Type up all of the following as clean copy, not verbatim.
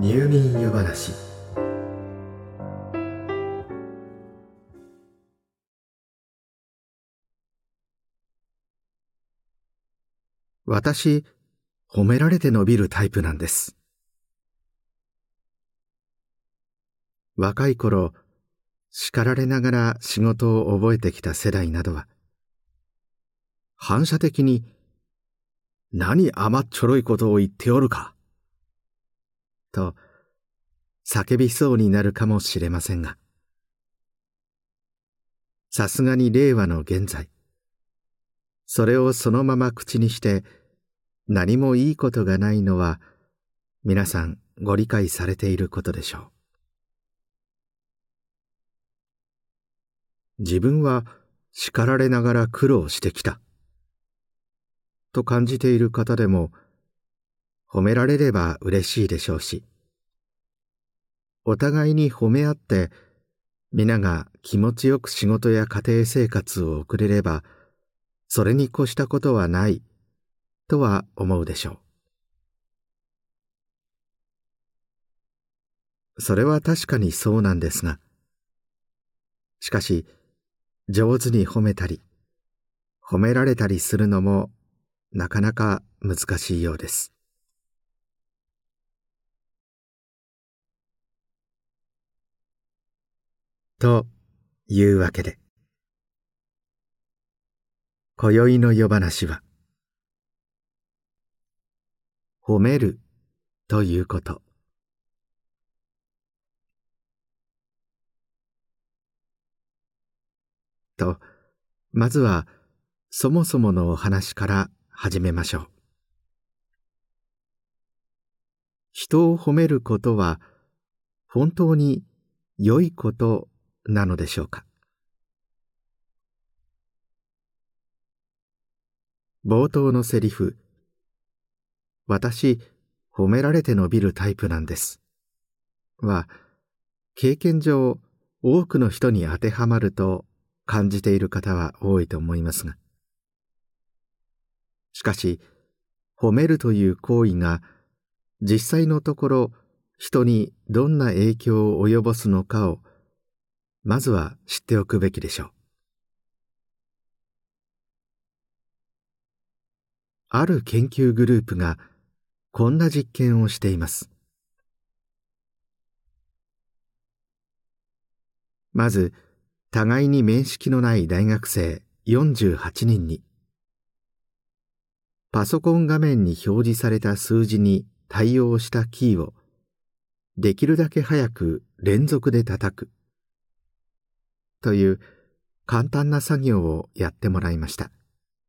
入眠湯話。私、褒められて伸びるタイプなんです。若い頃、叱られながら仕事を覚えてきた世代などは、反射的に何甘っちょろいことを言っておるか、と叫びそうになるかもしれませんが、さすがに令和の現在、それをそのまま口にして何もいいことがないのは皆さんご理解されていることでしょう。自分は叱られながら苦労してきたと感じている方でも、褒められれば嬉しいでしょうし、お互いに褒め合って皆が気持ちよく仕事や家庭生活を送れれば、それに越したことはないとは思うでしょう。それは確かにそうなんですが、しかし上手に褒めたり褒められたりするのもなかなか難しいようです。というわけで、今宵の夜話は、褒めるということ。と、まずはそもそものお話から始めましょう。人を褒めることは本当に良いことなのでしょうか。冒頭のセリフ、私、褒められて伸びるタイプなんですは、経験上多くの人に当てはまると感じている方は多いと思いますが、しかし褒めるという行為が実際のところ人にどんな影響を及ぼすのかをまずは知っておくべきでしょう。ある研究グループがこんな実験をしています。まず、互いに面識のない大学生48人に、パソコン画面に表示された数字に対応したキーをできるだけ早く連続で叩くという簡単な作業をやってもらいました。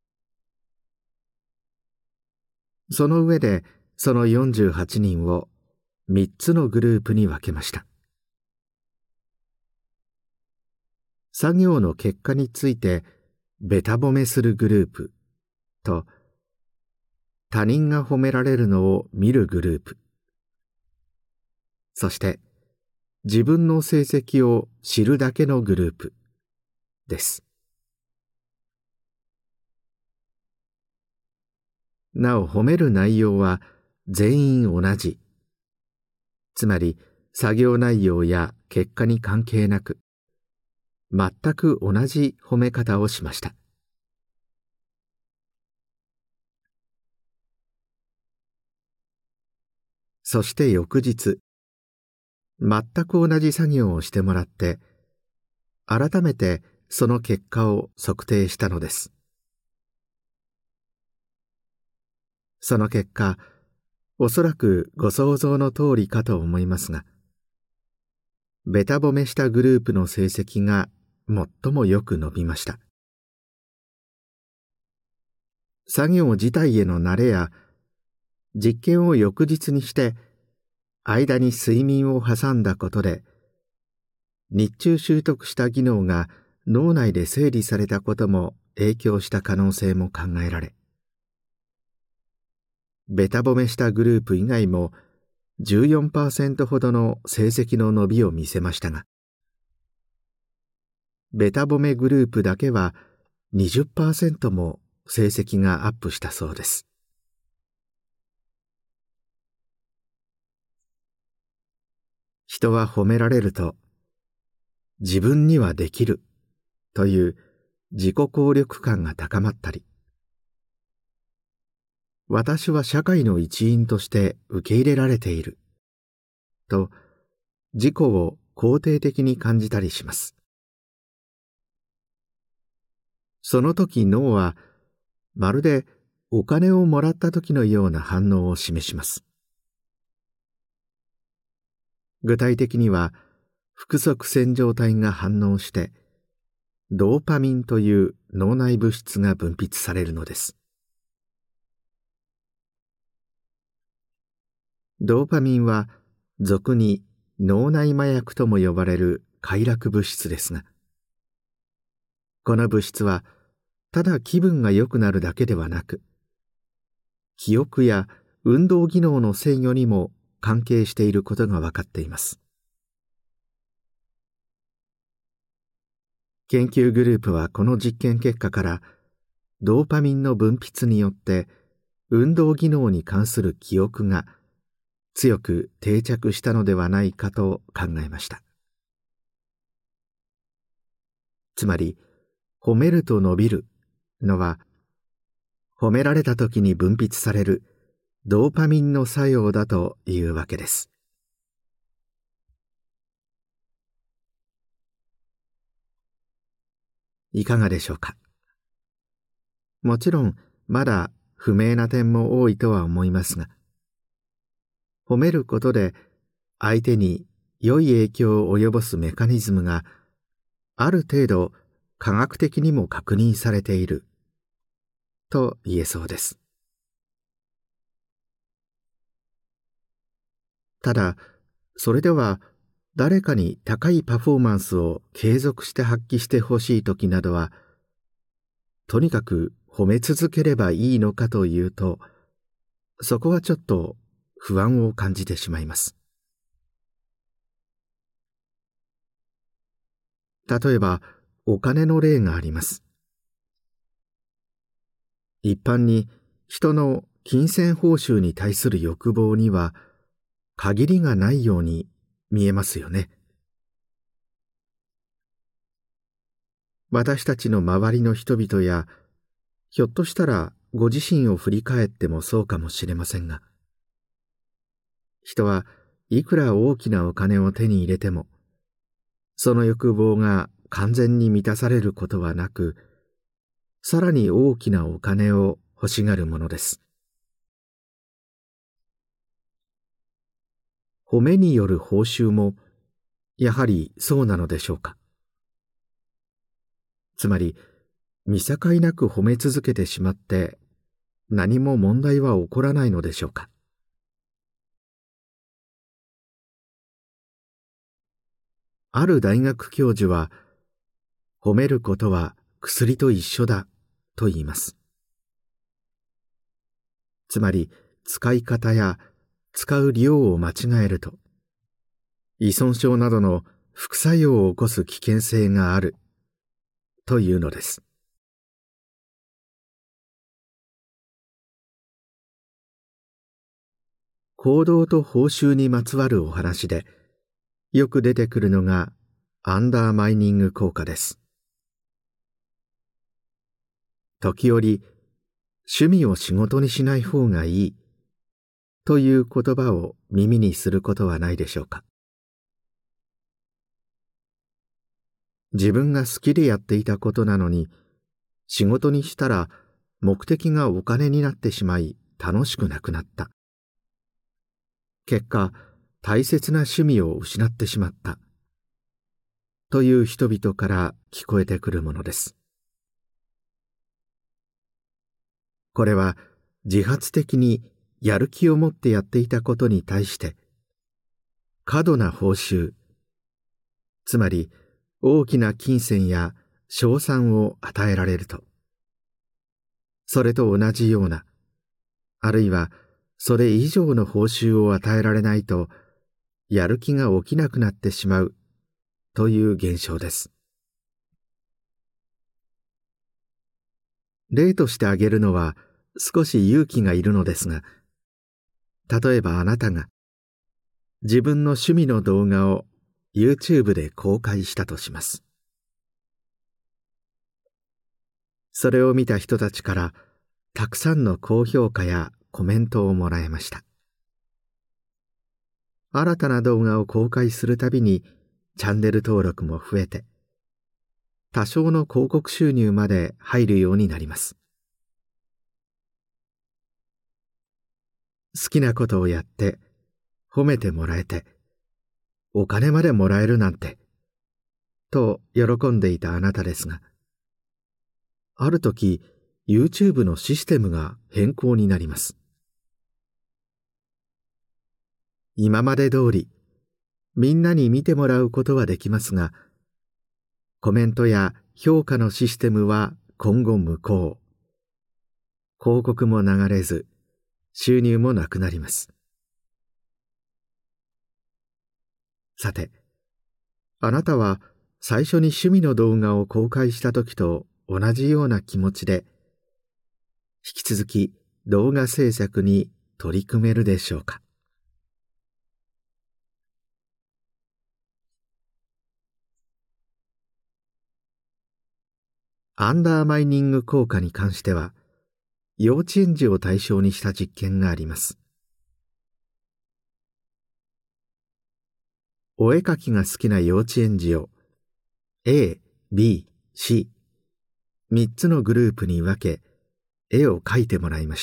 その上でその48人を3つのグループに分けました。作業の結果についてべた褒めするグループと、他人が褒められるのを見るグループ、そして自分の成績を知るだけのグループです。なお褒める内容は全員同じ。つまり作業内容や結果に関係なく、全く同じ褒め方をしました。そして翌日、全く同じ作業をしてもらって、改めてその結果を測定したのです。その結果、おそらくご想像の通りかと思いますが、べた褒めしたグループの成績が最もよく伸びました。作業自体への慣れや、実験を翌日にして間に睡眠を挟んだことで、日中習得した技能が脳内で整理されたことも影響した可能性も考えられ、べた褒めしたグループ以外も 14% ほどの成績の伸びを見せましたが、べた褒めグループだけは 20% も成績がアップしたそうです。 人は褒められると、自分にはできるという自己効力感が高まったり、私は社会の一員として受け入れられていると自己を肯定的に感じたりします。その時脳はまるでお金をもらった時のような反応を示します。具体的には腹側線上体が反応してドーパミンという脳内物質が分泌されるのです。ドーパミンは俗に脳内麻薬とも呼ばれる快楽物質ですが、この物質はただ気分が良くなるだけではなく、記憶や運動技能の制御にも関係していることが分かっています。研究グループはこの実験結果からドーパミンの分泌によって運動技能に関する記憶が強く定着したのではないかと考えました。つまり、褒めると伸びるのは、褒められた時に分泌されるドーパミンの作用だというわけです。いかがでしょうか。もちろん、まだ不明な点も多いとは思いますが、褒めることで相手に良い影響を及ぼすメカニズムがある程度科学的にも確認されていると言えそうです。ただ、それでは誰かに高いパフォーマンスを継続して発揮してほしいときなどは、とにかく褒め続ければいいのかというと、そこはちょっと不安を感じてしまいます。例えば、お金の例があります。一般に人の金銭報酬に対する欲望には限りがないように見えますよね。私たちの周りの人々や、ひょっとしたらご自身を振り返ってもそうかもしれませんが、人はいくら大きなお金を手に入れても、その欲望が完全に満たされることはなく、さらに大きなお金を欲しがるものです。褒めによる報酬も、やはりそうなのでしょうか。つまり、見境なく褒め続けてしまって、何も問題は起こらないのでしょうか。ある大学教授は、褒めることは薬と一緒だと言います。つまり、使い方や使う量を間違えると、依存症などの副作用を起こす危険性があるというのです。行動と報酬にまつわるお話で、よく出てくるのがアンダーマイニング効果です。時折、趣味を仕事にしない方がいいという言葉を耳にすることはないでしょうか。自分が好きでやっていたことなのに、仕事にしたら目的がお金になってしまい楽しくなくなった。結果、大切な趣味を失ってしまった。という人々から聞こえてくるものです。これは自発的にやる気を持ってやっていたことに対して、過度な報酬、つまり大きな金銭や賞賛を与えられると、それと同じような、あるいはそれ以上の報酬を与えられないと、やる気が起きなくなってしまうという現象です。例として挙げるのは少し勇気がいるのですが、例えばあなたが自分の趣味の動画を YouTube で公開したとします。それを見た人たちからたくさんの高評価やコメントをもらえました。新たな動画を公開するたびにチャンネル登録も増えて、多少の広告収入まで入るようになります。好きなことをやって褒めてもらえて、お金までもらえるなんて、と喜んでいたあなたですが、ある時 YouTube のシステムが変更になります。今まで通りみんなに見てもらうことはできますが、コメントや評価のシステムは今後無効。広告も流れず、収入もなくなります。さて、あなたは最初に趣味の動画を公開した時と同じような気持ちで、引き続き動画制作に取り組めるでしょうか。アンダーマイニング効果に関しては、幼稚園児を対象にした実験があります。お絵描きが好きな幼稚園児を A、B、C、3つのグループに分け、絵を描いてもらいました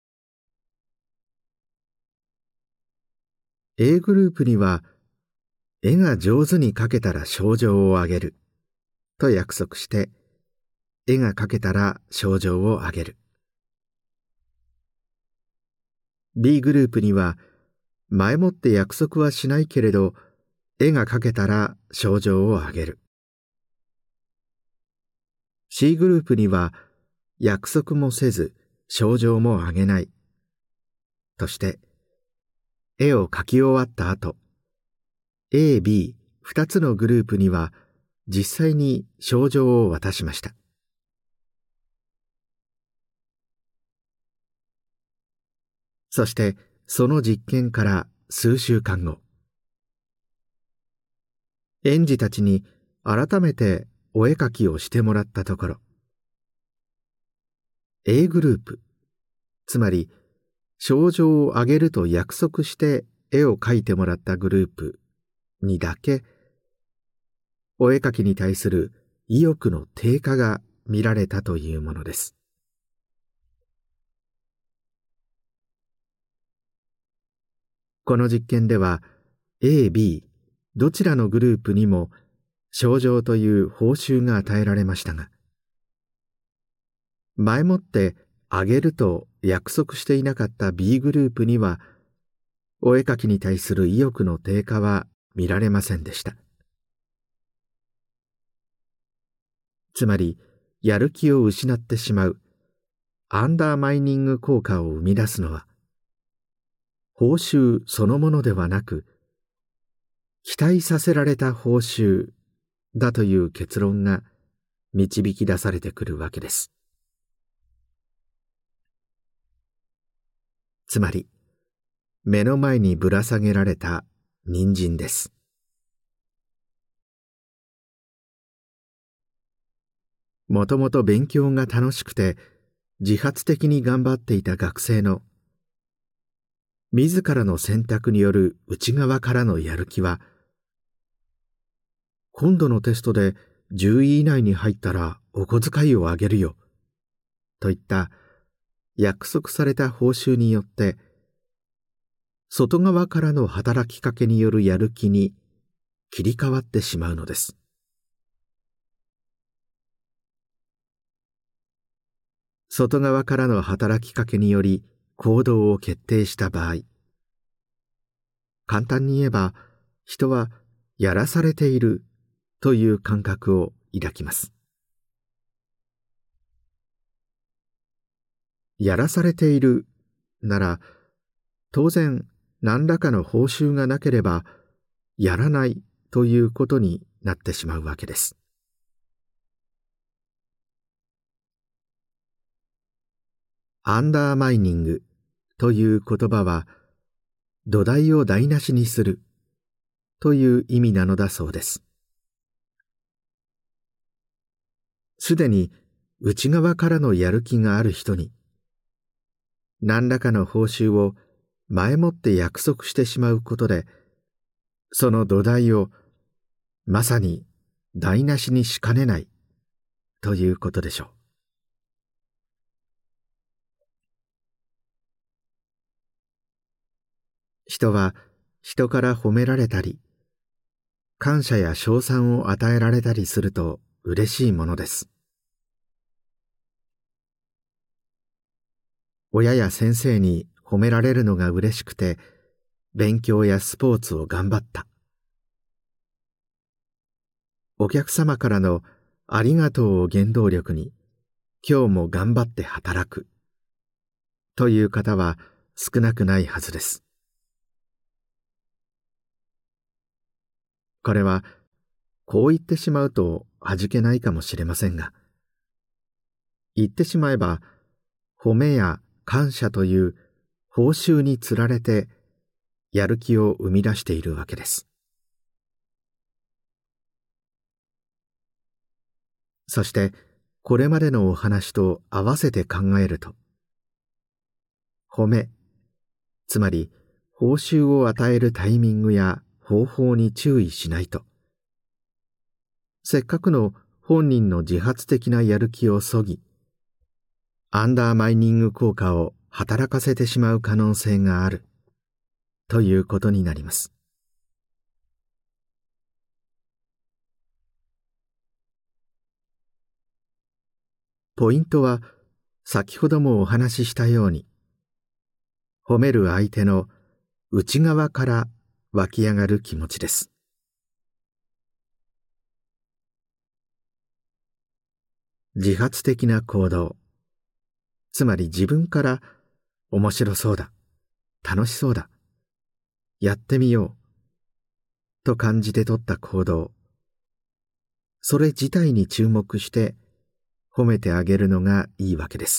。A グループには、絵が上手に描けたら賞状をあげると約束して、絵が描けたら賞状をあげる。B グループには、前もって約束はしないけれど、絵が描けたら賞状をあげる。C グループには、約束もせず賞状もあげない。として、絵を描き終わった後、A、B、2つのグループには実際に賞状を渡しました。そしてその実験から数週間後、園児たちに改めてお絵描きをしてもらったところ、A グループ、つまり賞状をあげると約束して絵を描いてもらったグループにだけ、お絵描きに対する意欲の低下が見られたというものです。この実験では A、B どちらのグループにも賞状という報酬が与えられましたが、前もってあげると約束していなかった B グループにはお絵描きに対する意欲の低下は見られませんでした。つまりやる気を失ってしまうアンダーマイニング効果を生み出すのは、報酬そのものではなく、期待させられた報酬だという結論が導き出されてくるわけです。つまり、目の前にぶら下げられた人参です。もともと勉強が楽しくて自発的に頑張っていた学生の自らの選択による内側からのやる気は、今度のテストで10位以内に入ったらお小遣いをあげるよといった約束された報酬によって外側からの働きかけによるやる気に切り替わってしまうのです。外側からの働きかけにより行動を決定した場合、簡単に言えば人はやらされているという感覚を抱きます。やらされているなら、当然何らかの報酬がなければやらないということになってしまうわけです。アンダーマイニングという言葉は土台を台無しにするという意味なのだそうです。すでに内側からのやる気がある人に、何らかの報酬を前もって約束してしまうことで、その土台をまさに台無しにしかねないということでしょう。人は人から褒められたり、感謝や称賛を与えられたりすると嬉しいものです。親や先生に褒められるのが嬉しくて、勉強やスポーツを頑張った。お客様からのありがとうを原動力に、今日も頑張って働くという方は少なくないはずです。これはこう言ってしまうと味気ないかもしれませんが、言ってしまえば褒めや感謝という報酬につられてやる気を生み出しているわけです。そしてこれまでのお話と合わせて考えると、褒め、つまり報酬を与えるタイミングや方法に注意しないと、せっかくの本人の自発的なやる気をそぎ、アンダーマイニング効果を働かせてしまう可能性があるということになります。ポイントは先ほどもお話ししたように、褒める相手の内側から湧き上がる気持ちです。自発的な行動、つまり自分から面白そうだ、楽しそうだ、やってみようと感じて取った行動、それ自体に注目して褒めてあげるのがいいわけです。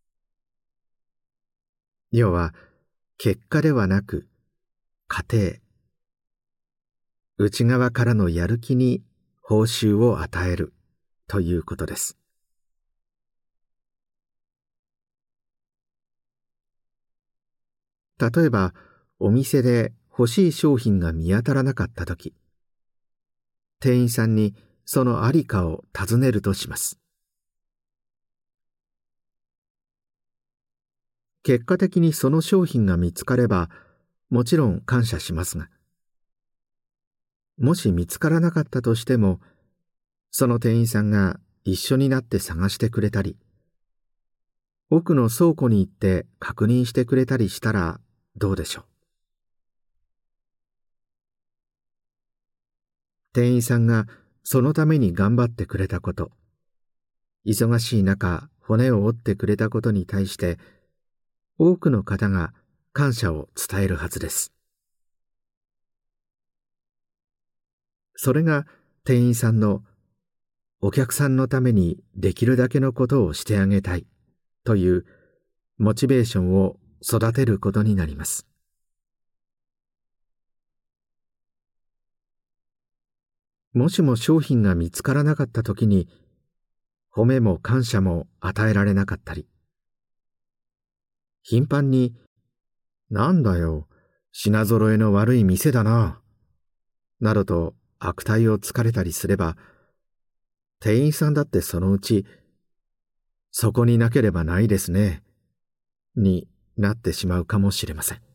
要は結果ではなく過程、内側からのやる気に報酬を与えるということです。例えばお店で欲しい商品が見当たらなかったとき、店員さんにそのありかを尋ねるとします。結果的にその商品が見つかればもちろん感謝しますが、もし見つからなかったとしても、その店員さんが一緒になって探してくれたり、奥の倉庫に行って確認してくれたりしたらどうでしょう。店員さんがそのために頑張ってくれたこと、忙しい中骨を折ってくれたことに対して多くの方が感謝を伝えるはずです。それが店員さんのお客さんのためにできるだけのことをしてあげたいというモチベーションを育てることになります。もしも商品が見つからなかったときに褒めも感謝も与えられなかったり、頻繁になんだよ、品揃えの悪い店だな、などと悪態をつかれたりすれば、店員さんだってそのうち、そこになければないですね、になってしまうかもしれません。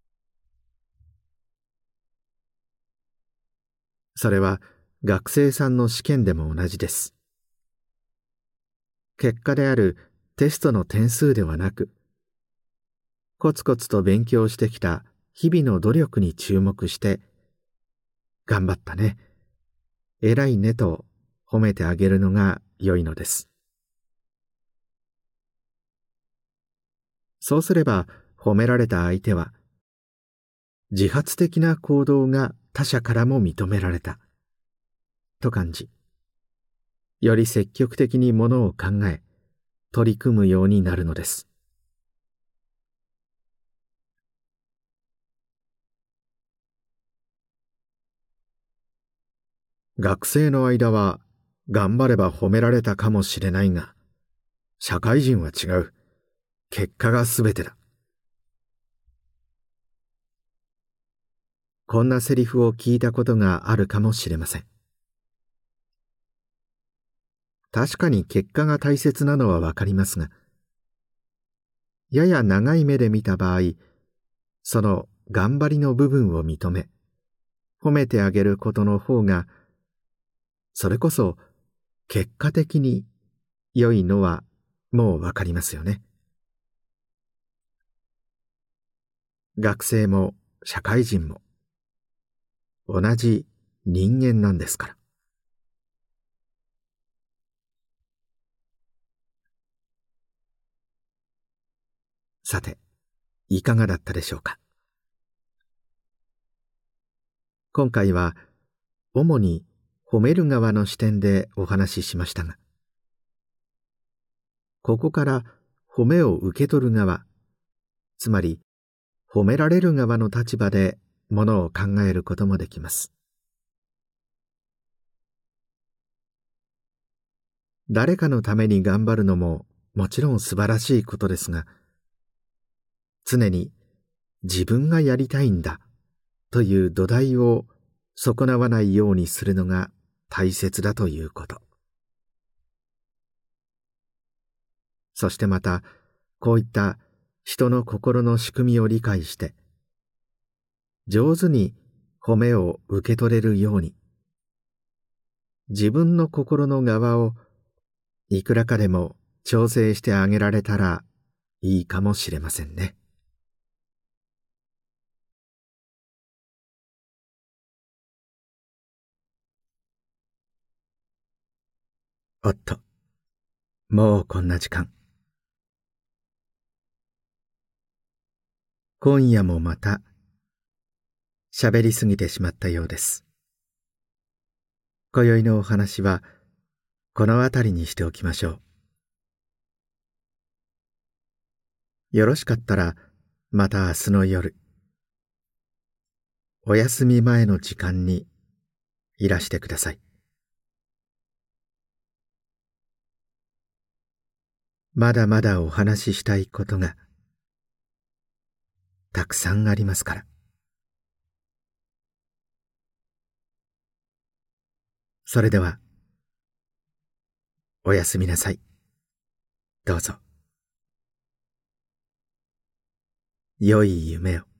それは学生さんの試験でも同じです。結果であるテストの点数ではなく、コツコツと勉強してきた日々の努力に注目して、頑張ったね、偉いねと褒めてあげるのが良いのです。そうすれば褒められた相手は、自発的な行動が他者からも認められたと感じ、より積極的にものを考え、取り組むようになるのです。 学生の間は頑張れば褒められたかもしれないが、社会人は違う。結果がすべてだ。こんなセリフを聞いたことがあるかもしれません。確かに結果が大切なのはわかりますが、やや長い目で見た場合、その頑張りの部分を認め、褒めてあげることの方が、それこそ結果的に良いのはもうわかりますよね。学生も社会人も同じ人間なんですから。さて、いかがだったでしょうか。今回は主に褒める側の視点でお話ししましたが、ここから褒めを受け取る側、つまり褒められる側の立場でものを考えることもできます。誰かのために頑張るのももちろん素晴らしいことですが、常に自分がやりたいんだという土台を損なわないようにするのが大切だということ。そしてまた、こういった人の心の仕組みを理解して、上手に褒めを受け取れるように、自分の心の側をいくらかでも調整してあげられたらいいかもしれませんね。おっと、もうこんな時間。今夜もまた喋りすぎてしまったようです。今宵のお話はこのあたりにしておきましょう。よろしかったらまた明日の夜、お休み前の時間にいらしてください。まだまだお話ししたいことがたくさんありますから。それではおやすみなさい。どうぞ。良い夢を。